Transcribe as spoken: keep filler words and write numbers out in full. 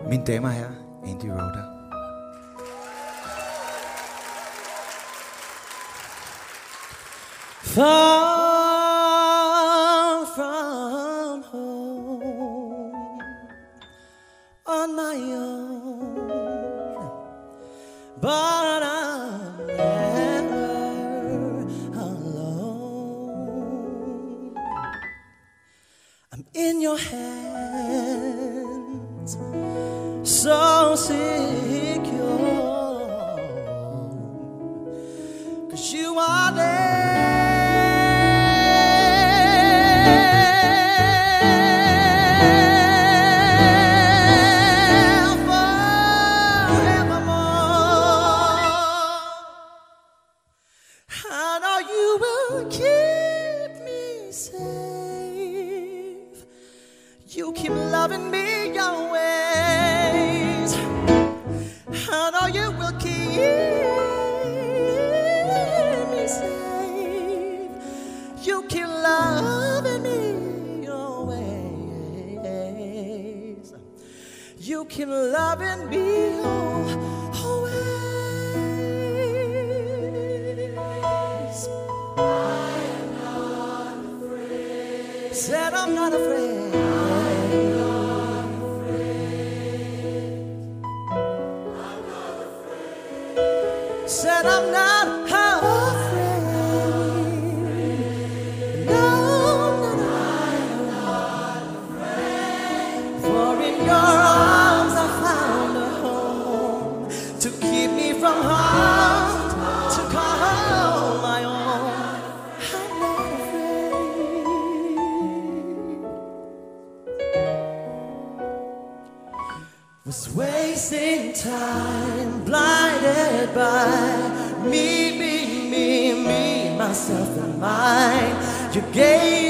Mine damer og herrer, Andy Rhoda. Far from home on my own, but I'm never alone. I'm in your hands, so secure, 'cause you are there. You keep loving me your ways. I know you will keep me safe. You keep loving me your ways. You keep loving me always. I am not afraid. Said I'm not afraid. Said I'm not afraid. No, no, no, I'm not afraid. For in your arms I found a home to keep me from harm, to call my own. I'm not afraid. Was wasting time, blinded by me, me, me, me, myself and mine. You gave